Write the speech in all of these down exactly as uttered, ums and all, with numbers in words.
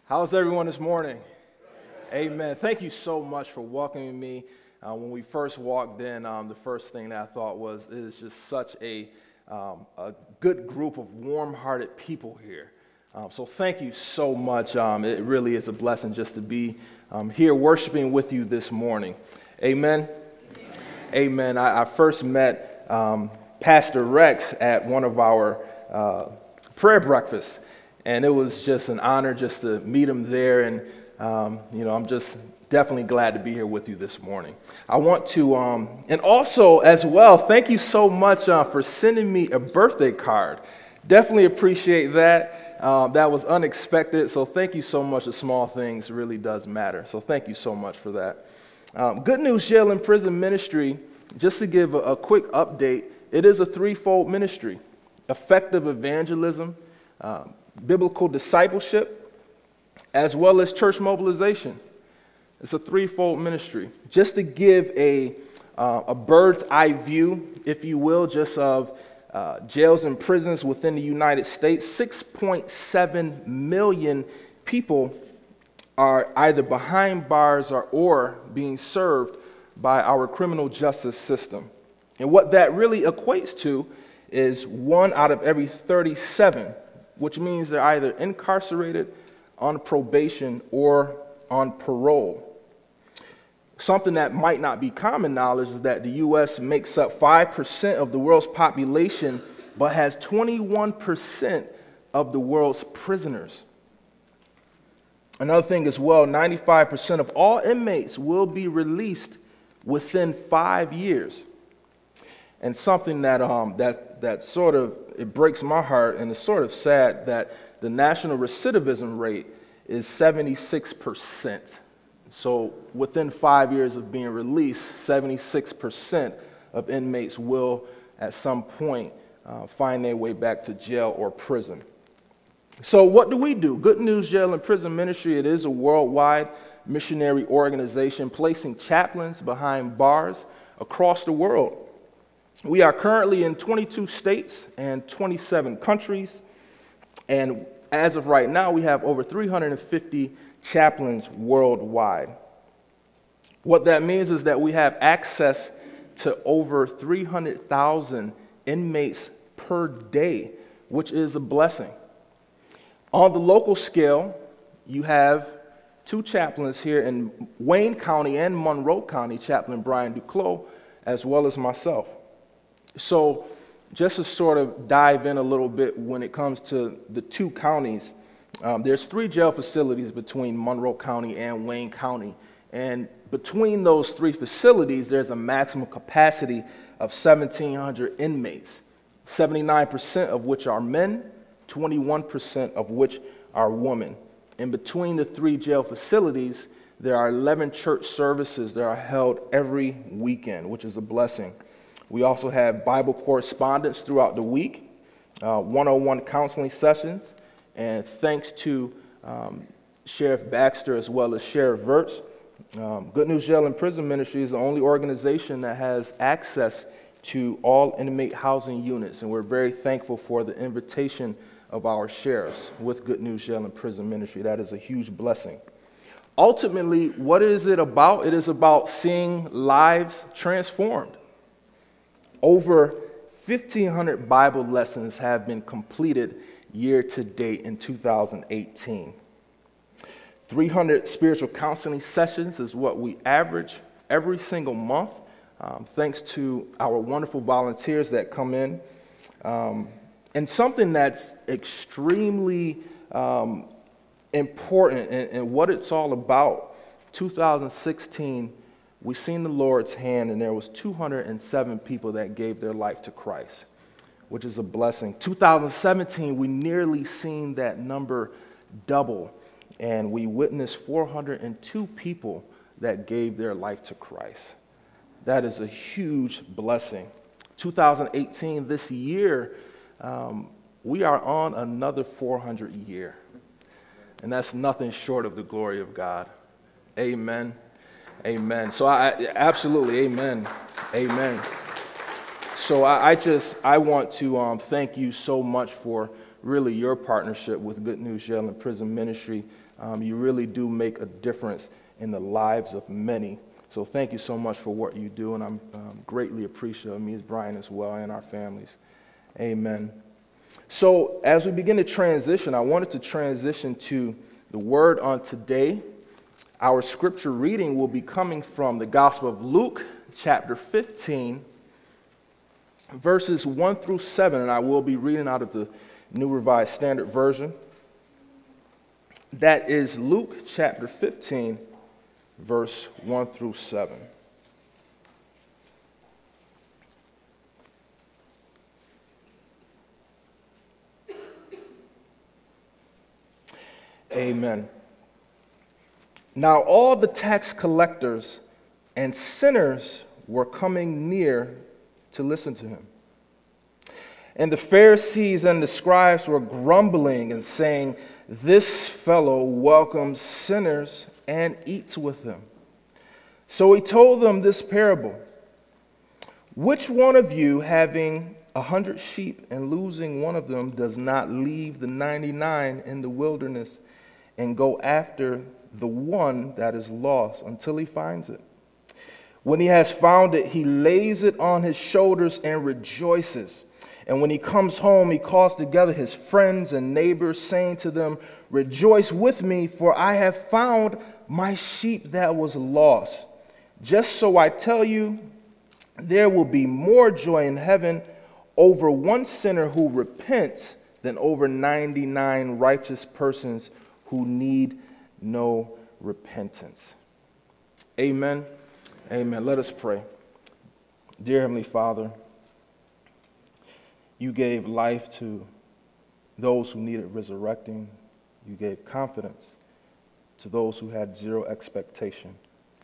How's everyone this morning? Amen. Thank you so much for welcoming me. Uh, when we first walked in, um, the first thing that I thought was, it is just such a, um, a good group of warm-hearted people here. Um, so thank you so much. Um, it really is a blessing just to be um, here worshiping with you this morning. Amen. Amen. Amen. I, I first met um, Pastor Rex at one of our uh, prayer breakfasts. And it was just an honor just to meet him there. And, um, you know, I'm just definitely glad to be here with you this morning. I want to, um, and also as well, thank you so much uh, for sending me a birthday card. Definitely appreciate that. Uh, that was unexpected. So thank you so much. The small things really does matter. So thank you so much for that. Um, Good News Jail and Prison Ministry, just to give a, a quick update, it is a threefold ministry: effective evangelism, uh, biblical discipleship, as well as church mobilization. It's a threefold ministry. Just to give a uh, a bird's eye view, if you will, just of uh, jails and prisons within the United States, six point seven million people are either behind bars or, or being served by our criminal justice system. And what that really equates to is one out of every thirty-seven, which means they're either incarcerated, on probation, or on parole. Something that might not be common knowledge is that the U S makes up five percent of the world's population, but has twenty-one percent of the world's prisoners. Another thing as well, ninety-five percent of all inmates will be released within five years. And something that um, that that sort of, it breaks my heart, and it's sort of sad that the national recidivism rate is seventy-six percent. So within five years of being released, seventy-six percent of inmates will at some point uh, find their way back to jail or prison. So what do we do? Good News Jail and Prison Ministry, it is a worldwide missionary organization placing chaplains behind bars across the world. We are currently in twenty-two states and twenty-seven countries, and as of right now, we have over three hundred fifty chaplains worldwide. What that means is that we have access to over three hundred thousand inmates per day, which is a blessing. On the local scale, you have two chaplains here in Wayne County and Monroe County, Chaplain Brian Duclos, as well as myself. So just to sort of dive in a little bit when it comes to the two counties, um, there's three jail facilities between Monroe County and Wayne County. And between those three facilities, there's a maximum capacity of seventeen hundred inmates, seventy-nine percent of which are men, twenty-one percent of which are women. And between the three jail facilities, there are eleven church services that are held every weekend, which is a blessing. We also have Bible correspondence throughout the week, uh, one oh one counseling sessions, and thanks to um, Sheriff Baxter as well as Sheriff Verts, um, Good News Jail and Prison Ministry is the only organization that has access to all inmate housing units, and we're very thankful for the invitation of our sheriffs with Good News Jail and Prison Ministry. That is a huge blessing. Ultimately, what is it about? It is about seeing lives transformed. Over fifteen hundred Bible lessons have been completed year to date in two thousand eighteen. three hundred spiritual counseling sessions is what we average every single month, um, thanks to our wonderful volunteers that come in. Um, and something that's extremely um, important and, and what it's all about, two thousand sixteen, we seen the Lord's hand, and there was two hundred seven people that gave their life to Christ, which is a blessing. two thousand seventeen, we nearly seen that number double, and we witnessed four hundred two people that gave their life to Christ. That is a huge blessing. two thousand eighteen, this year, um, we are on another four hundred year, and that's nothing short of the glory of God. Amen. Amen. So I absolutely, amen, amen. So I, I just, I want to um, thank you so much for really your partnership with Good News Jail and Prison Ministry. Um, you really do make a difference in the lives of many. So thank you so much for what you do, and I'm um, greatly appreciative of me as Brian as well and our families. Amen. So as we begin to transition, I wanted to transition to the word on today. Our scripture reading will be coming from the Gospel of Luke, chapter fifteen, verses one through seven, and I will be reading out of the New Revised Standard Version. That is Luke chapter fifteen, verse one through seven. Amen. Now all the tax collectors and sinners were coming near to listen to him. And the Pharisees and the scribes were grumbling and saying, "This fellow welcomes sinners and eats with them." So he told them this parable. Which one of you, having a hundred sheep and losing one of them, does not leave the ninety-nine in the wilderness and go after the one that is lost until he finds it? When he has found it, he lays it on his shoulders and rejoices. And when he comes home, he calls together his friends and neighbors, saying to them, "Rejoice with me, for I have found my sheep that was lost." Just so I tell you, there will be more joy in heaven over one sinner who repents than over ninety-nine righteous persons who need no repentance. Amen. Amen. Let us pray. Dear Heavenly Father, you gave life to those who needed resurrecting. You gave confidence to those who had zero expectation.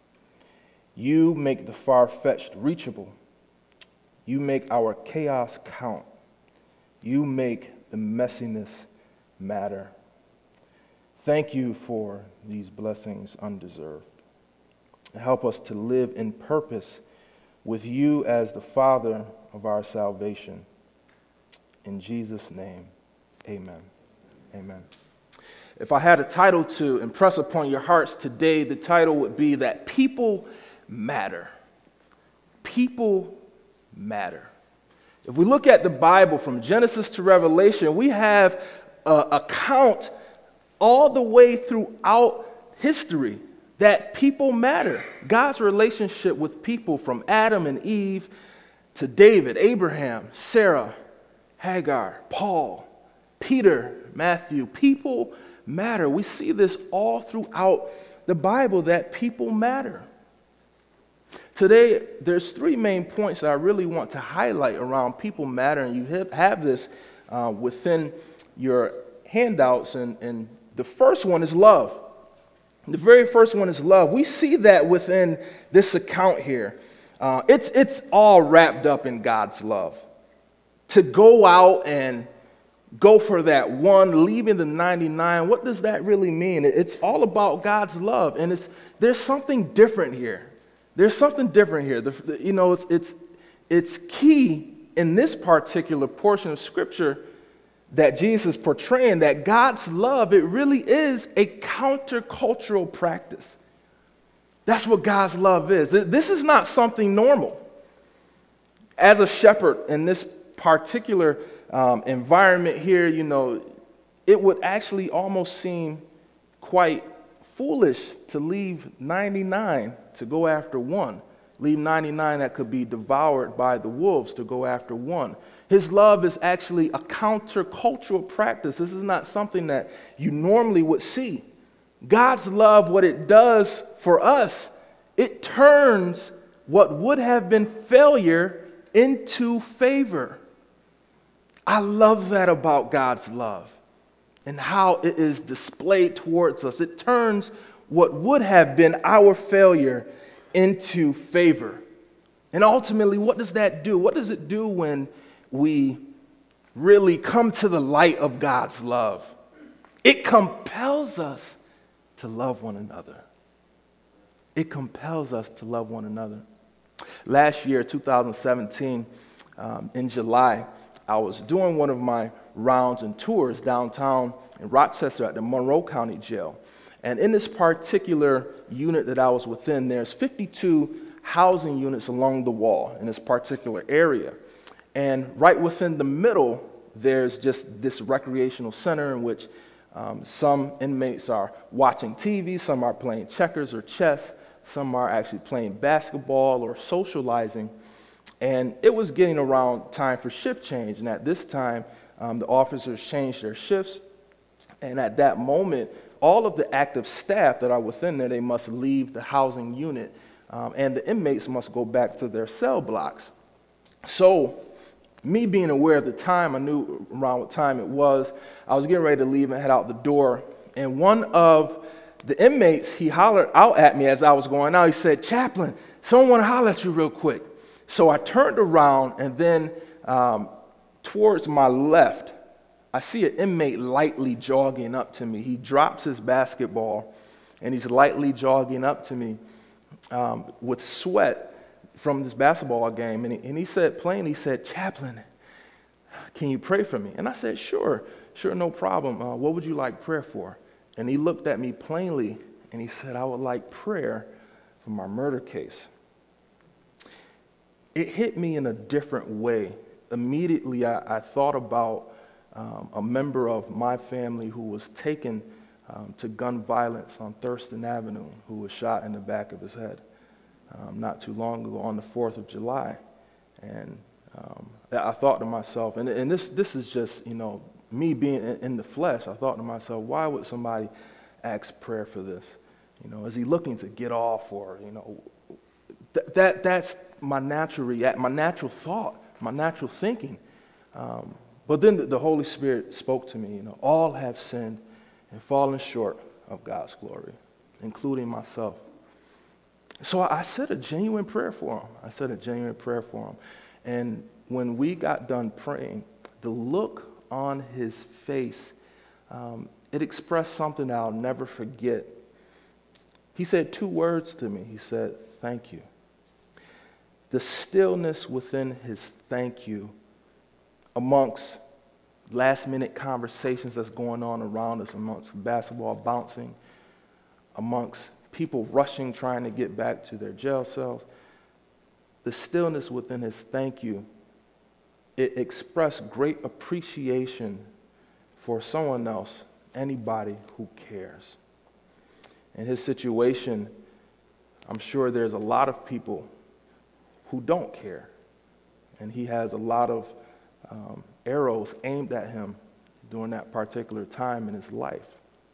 You make the far-fetched reachable. You make our chaos count. You make the messiness matter. Thank you for these blessings undeserved. Help us to live in purpose with you as the Father of our salvation. In Jesus' name, amen. Amen. If I had a title to impress upon your hearts today, the title would be that people matter. People matter. If we look at the Bible from Genesis to Revelation, we have an account all the way throughout history that people matter. God's relationship with people from Adam and Eve to David, Abraham, Sarah, Hagar, Paul, Peter, Matthew. People matter. We see this all throughout the Bible that people matter. Today, there's three main points that I really want to highlight around people matter, and you have, have this uh, within your handouts, and, and the first one is love. The very first one is love. We see that within this account here. Uh, it's, it's all wrapped up in God's love. To go out and go for that one, leaving the ninety-nine, what does that really mean? It's all about God's love, and it's there's something different here. There's something different here. The, the, you know, it's, it's, it's key in this particular portion of Scripture that Jesus is portraying that God's love, it really is a countercultural practice. That's what God's love is. This is not something normal. As a shepherd in this particular um, environment here, you know, it would actually almost seem quite foolish to leave ninety-nine to go after one. Leave ninety-nine that could be devoured by the wolves to go after one. His love is actually a countercultural practice. This is not something that you normally would see. God's love, what it does for us, it turns what would have been failure into favor. I love that about God's love and how it is displayed towards us. It turns what would have been our failure into favor. And ultimately, what does that do? What does it do when we really come to the light of God's love? It compels us to love one another. It compels us to love one another. Last year, two thousand seventeen, um, in July, I was doing one of my rounds and tours downtown in Rochester at the Monroe County Jail. And in this particular unit that I was within, there's fifty-two housing units along the wall in this particular area. And right within the middle, there's just this recreational center in which um, some inmates are watching T V, some are playing checkers or chess, some are actually playing basketball or socializing. And it was getting around time for shift change. And at this time, um, the officers changed their shifts. And at that moment, all of the active staff that are within there, they must leave the housing unit. Um, and the inmates must go back to their cell blocks. So, me being aware of the time, I knew around what time it was. I was getting ready to leave and head out the door. And one of the inmates, he hollered out at me as I was going out. He said, "Chaplain, someone want to holler at you real quick." So I turned around, and then um, towards my left, I see an inmate lightly jogging up to me. He drops his basketball, and he's lightly jogging up to me um, with sweat from this basketball game. And he, and he said plainly, he said, "Chaplain, can you pray for me?" And I said, sure, sure, no problem. Uh, what would you like prayer for? And he looked at me plainly, and he said, "I would like prayer for my murder case." It hit me in a different way. Immediately, I, I thought about um, a member of my family who was taken um, to gun violence on Thurston Avenue, who was shot in the back of his head um, not too long ago on the fourth of July. And um, I thought to myself, and, and this, this is just, you know, me being in, in the flesh, I thought to myself, why would somebody ask prayer for this? You know, is he looking to get off, or, you know, th- that that's my natural react, my natural thought, my natural thinking. Um, but then the, the Holy Spirit spoke to me, you know, all have sinned and fallen short of God's glory, including myself. So I, I said a genuine prayer for him. I said a genuine prayer for him. And when we got done praying, the look on his face, um, it expressed something that I'll never forget. He said two words to me. He said, "Thank you." The stillness within his thank you, amongst last-minute conversations that's going on around us, amongst basketball bouncing, amongst people rushing, trying to get back to their jail cells, the stillness within his thank you, it expressed great appreciation for someone else, anybody who cares. In his situation, I'm sure there's a lot of people who don't care, and he has a lot of um, arrows aimed at him during that particular time in his life.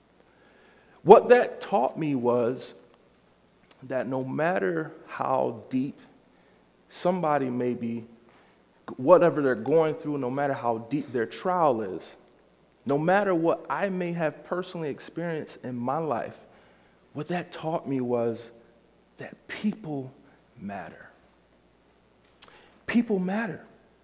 What that taught me was that no matter how deep somebody may be, whatever they're going through, no matter how deep their trial is, no matter what I may have personally experienced in my life, what that taught me was that people matter. People matter.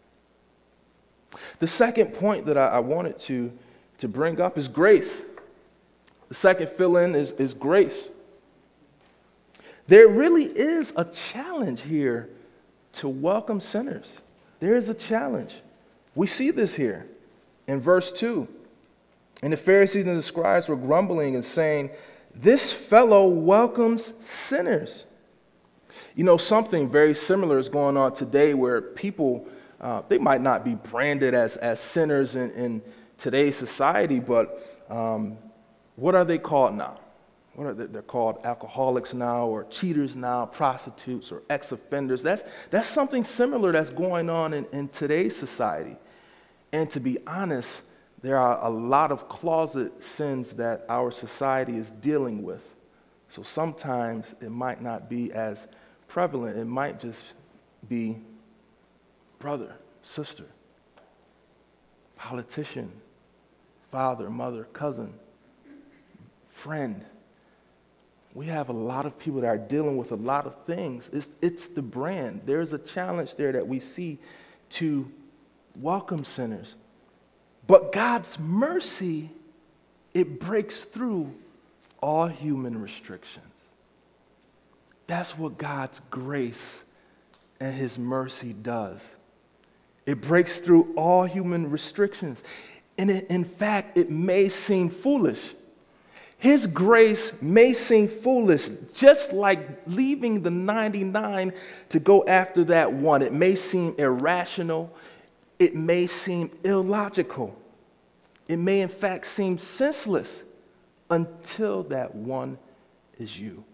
The second point that I, I wanted to, to bring up is grace. The second fill-in is, is grace. There really is a challenge here to welcome sinners. There is a challenge. We see this here in verse two. And the Pharisees and the scribes were grumbling and saying, "This fellow welcomes sinners." You know, something very similar is going on today where people, uh, they might not be branded as, as sinners in, in today's society, but um, what are they called now? What are they? They're called alcoholics now, or cheaters now, prostitutes, or ex-offenders. That's, that's something similar that's going on in, in today's society. And to be honest, there are a lot of closet sins that our society is dealing with. So sometimes it might not be as prevalent. It might just be brother, sister, politician, father, mother, cousin, friend. We have a lot of people that are dealing with a lot of things. It's, it's the brand. There's a challenge there that we see to welcome sinners. But God's mercy, it breaks through all human restrictions. That's what God's grace and his mercy does. It breaks through all human restrictions. And it, in fact, it may seem foolish. His grace may seem foolish, just like leaving the ninety-nine to go after that one. It may seem irrational. It may seem illogical. It may, in fact, seem senseless until that one is you.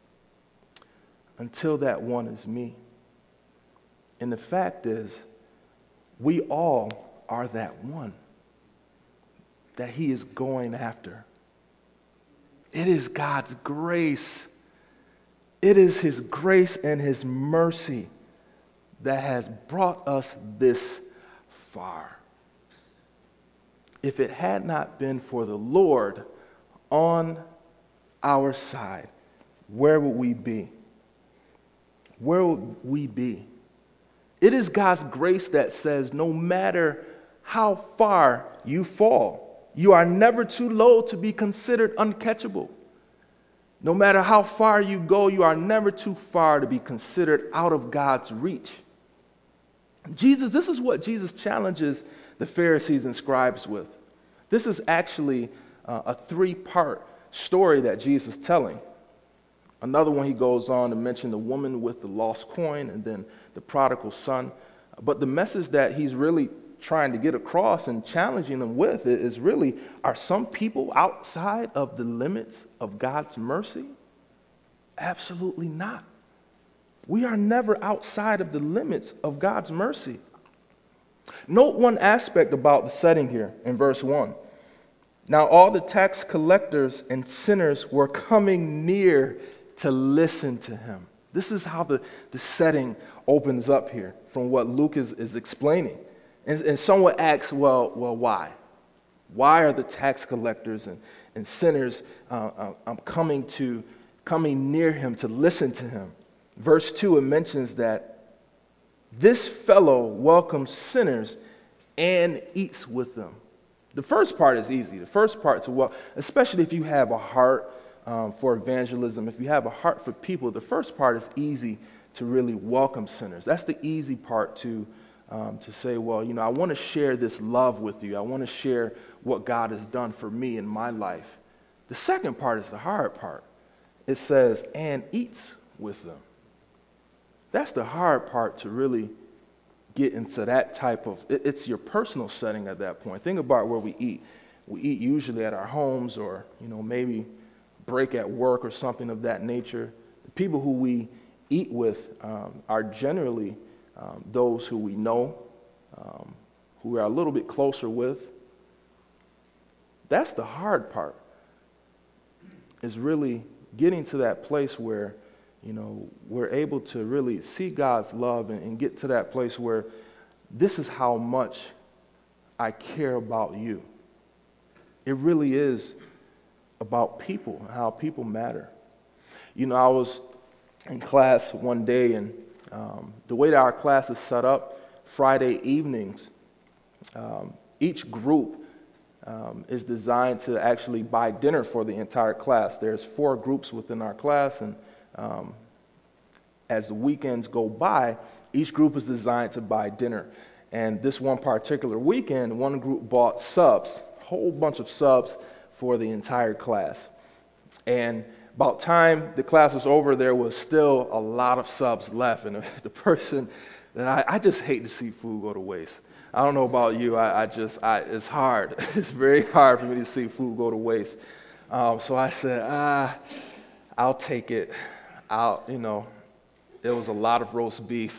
Until that one is me. And the fact is, we all are that one that he is going after. It is God's grace. It is his grace and his mercy that has brought us this far. If it had not been for the Lord on our side, where would we be? Where would we be? It is God's grace that says no matter how far you fall, you are never too low to be considered uncatchable. No matter how far you go, you are never too far to be considered out of God's reach. Jesus, this is what Jesus challenges the Pharisees and scribes with. This is actually uh, a three-part story that Jesus is telling. Another one, he goes on to mention the woman with the lost coin and then the prodigal son. But the message that he's really trying to get across and challenging them with is really, are some people outside of the limits of God's mercy? Absolutely not. We are never outside of the limits of God's mercy. Note one aspect about the setting here in verse one. Now all the tax collectors and sinners were coming near to listen to him. This is how the, the setting opens up here from what Luke is, is explaining. And, and someone asks, well, well, why? Why are the tax collectors and, and sinners uh, uh, um, coming to coming near him to listen to him? Verse two, it mentions that this fellow welcomes sinners and eats with them. The first part is easy. The first part to welcome, especially if you have a heart um, for evangelism, if you have a heart for people, the first part is easy to really welcome sinners. That's the easy part to Um, to say, well, you know, I want to share this love with you. I want to share what God has done for me in my life. The second part is the hard part. It says, and eats with them. That's the hard part, to really get into that type of, it, it's your personal setting at that point. Think about where we eat. We eat usually at our homes, or, you know, maybe break at work or something of that nature. The people who we eat with um, are generally Um, those who we know, um, who we are a little bit closer with. That's the hard part, is really getting to that place where, you know, we're able to really see God's love and, and get to that place where this is how much I care about you. It really is about people, how people matter. You know, I was in class one day, and Um, the way that our class is set up, Friday evenings, um, each group um, is designed to actually buy dinner for the entire class. There's four groups within our class, and um, as the weekends go by, each group is designed to buy dinner. And this one particular weekend, one group bought subs, a whole bunch of subs for the entire class. And about time the class was over, there was still a lot of subs left. And the person that I, I just hate to see food go to waste. I don't know about you. I, I just, I, it's hard. It's very hard for me to see food go to waste. Um, so I said, ah, I'll take it. I'll, you know, it was a lot of roast beef.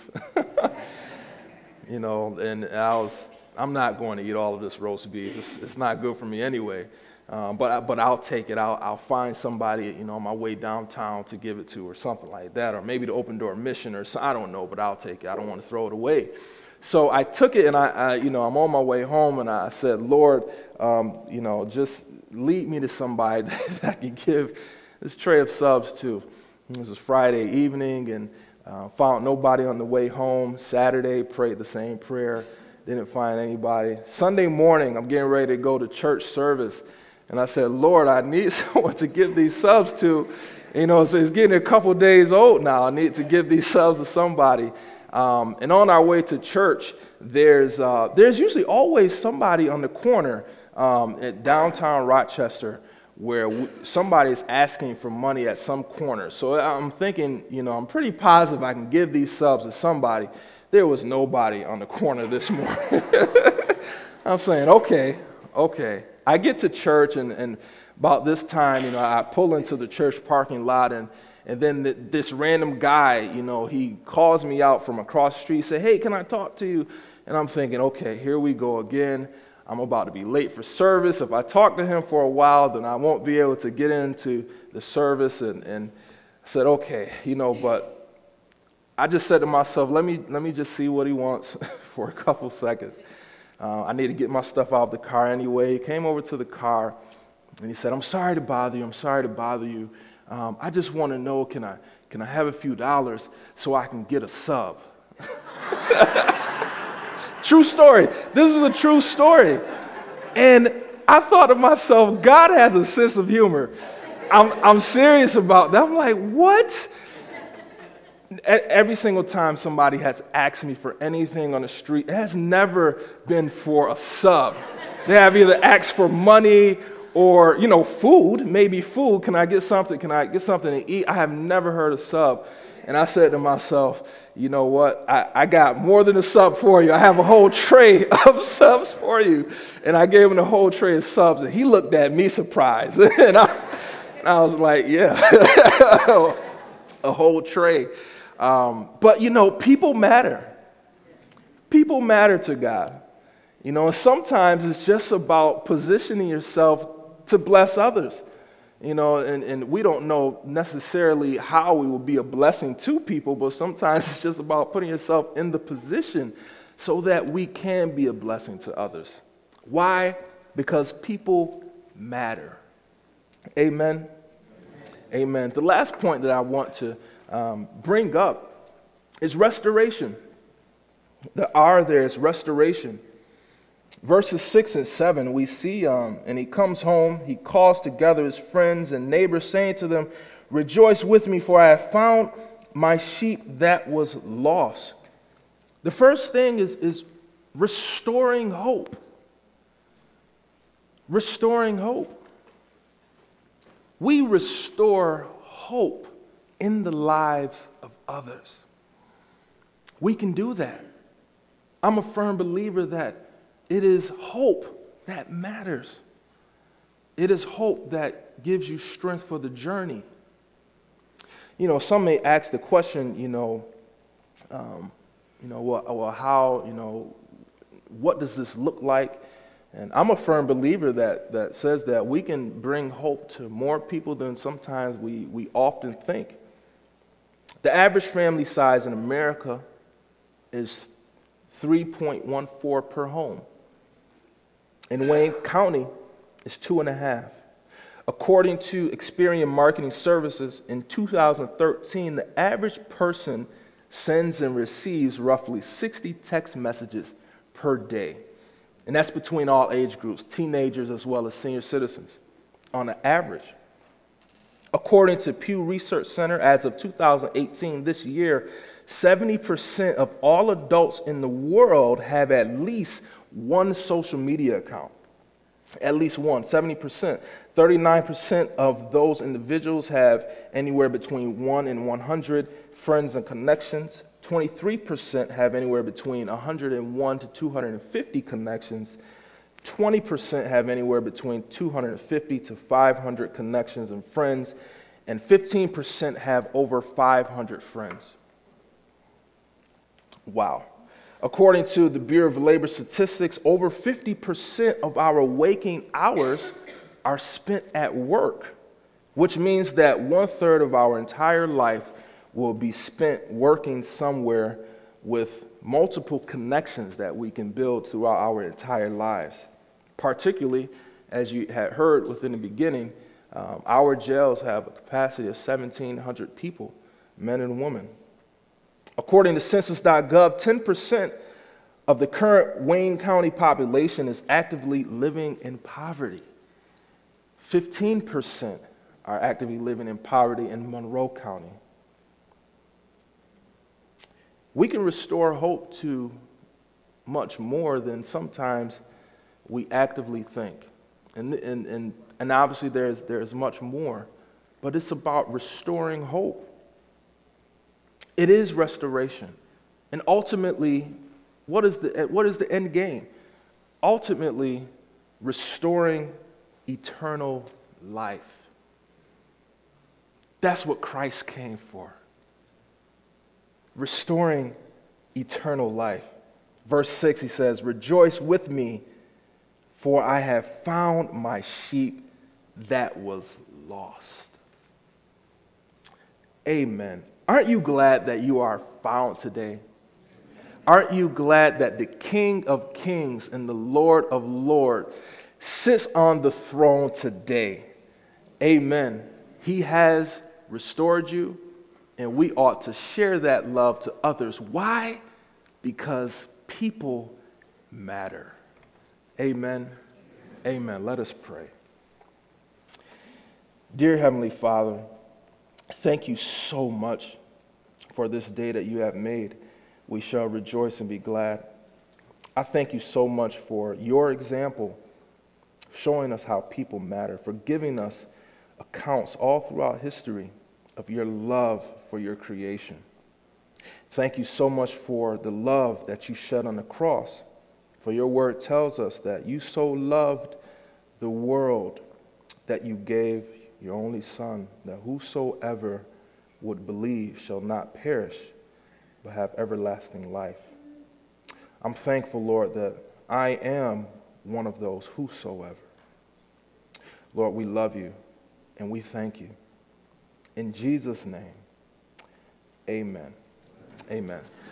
You know, and I was, I'm not going to eat all of this roast beef. It's, it's not good for me anyway. Um, but but I'll take it. I'll I'll find somebody, you know, on my way downtown to give it to, or something like that, or maybe the Open Door Mission, or so, I don't know. But I'll take it. I don't want to throw it away. So I took it, and I, I you know, I'm on my way home, and I said, Lord, um, you know, just lead me to somebody that I can give this tray of subs to. This was Friday evening, and uh, found nobody on the way home. Saturday, prayed the same prayer, didn't find anybody. Sunday morning, I'm getting ready to go to church service. And I said, Lord, I need someone to give these subs to. You know, so it's getting a couple days old now. I need to give these subs to somebody. Um, and on our way to church, there's uh, there's usually always somebody on the corner um, at downtown Rochester where we, somebody's asking for money at some corner. So I'm thinking, you know, I'm pretty positive I can give these subs to somebody. There was nobody on the corner this morning. I'm saying, okay, okay. I get to church, and, and about this time, you know, I pull into the church parking lot, and, and then th- this random guy, you know, he calls me out from across the street, say, hey, can I talk to you? And I'm thinking, okay, here we go again. I'm about to be late for service. If I talk to him for a while, then I won't be able to get into the service. And, and I said, okay, you know, but I just said to myself, let me let me just see what he wants for a couple seconds. Uh, I need to get my stuff out of the car anyway. He came over to the car, and he said, I'm sorry to bother you. I'm sorry to bother you. Um, I just want to know, can I can I have a few dollars so I can get a sub? True story. This is a true story. And I thought to myself, God has a sense of humor. I'm, I'm serious about that. I'm like, what? Every single time somebody has asked me for anything on the street, it has never been for a sub. They have either asked for money or, you know, food, maybe food. Can I get something? Can I get something to eat? I have never heard a sub. And I said to myself, you know what? I, I got more than a sub for you. I have a whole tray of subs for you. And I gave him the whole tray of subs, and he looked at me surprised. and, I, and I was like, yeah, a whole tray. Um, but, you know, people matter. People matter to God. You know, and sometimes it's just about positioning yourself to bless others. You know, and, and we don't know necessarily how we will be a blessing to people, but sometimes it's just about putting yourself in the position so that we can be a blessing to others. Why? Because people matter. Amen? Amen. The last point that I want to um, bring up is restoration. The R there is restoration. Verses six and seven, we see, um, and he comes home, he calls together his friends and neighbors, saying to them, rejoice with me, for I have found my sheep that was lost. The first thing is, is restoring hope. Restoring hope. We restore hope in the lives of others. We can do that. I'm a firm believer that it is hope that matters. It is hope that gives you strength for the journey. You know, some may ask the question, you know, um, you know, well, well, how, you know, what does this look like? And I'm a firm believer that that says that we can bring hope to more people than sometimes we, we often think. The average family size in America is three point one four per home. In Wayne County, it's two and a half. According to Experian Marketing Services, in two thousand thirteen, the average person sends and receives roughly sixty text messages per day. And that's between all age groups, teenagers as well as senior citizens, on an average. According to Pew Research Center, as of two thousand eighteen, this year, seventy percent of all adults in the world have at least one social media account. At least one, seventy percent. thirty-nine percent of those individuals have anywhere between one and one hundred friends and connections. twenty-three percent have anywhere between one hundred one to two hundred fifty connections. twenty percent have anywhere between two hundred fifty to five hundred connections and friends. And fifteen percent have over five hundred friends. Wow. According to the Bureau of Labor Statistics, over fifty percent of our waking hours are spent at work, which means that one third of our entire life will be spent working somewhere with multiple connections that we can build throughout our entire lives. Particularly, as you had heard within the beginning, um, our jails have a capacity of seventeen hundred people, men and women. According to census dot gov, ten percent of the current Wayne County population is actively living in poverty. fifteen percent are actively living in poverty in Monroe County. We can restore hope to much more than sometimes we actively think. And, and, and, And obviously there's, there's much more, but it's about restoring hope. It is restoration. And ultimately, what is the, what is the end game? Ultimately, restoring eternal life. That's what Christ came for. Restoring eternal life. Verse six, he says, "Rejoice with me, for I have found my sheep that was lost." Amen. Aren't you glad that you are found today? Aren't you glad that the King of Kings and the Lord of Lords sits on the throne today? Amen. He has restored you, and we ought to share that love to others. Why? Because people matter. Amen. Amen. Let us pray. Dear Heavenly Father, thank you so much for this day that you have made. We shall rejoice and be glad. I thank you so much for your example, showing us how people matter, for giving us accounts all throughout history of your love for your creation. Thank you so much for the love that you shed on the cross, for your word tells us that you so loved the world that you gave your only Son, that whosoever would believe shall not perish, but have everlasting life. I'm thankful, Lord, that I am one of those whosoever. Lord, we love you and we thank you. In Jesus' name, amen. Amen.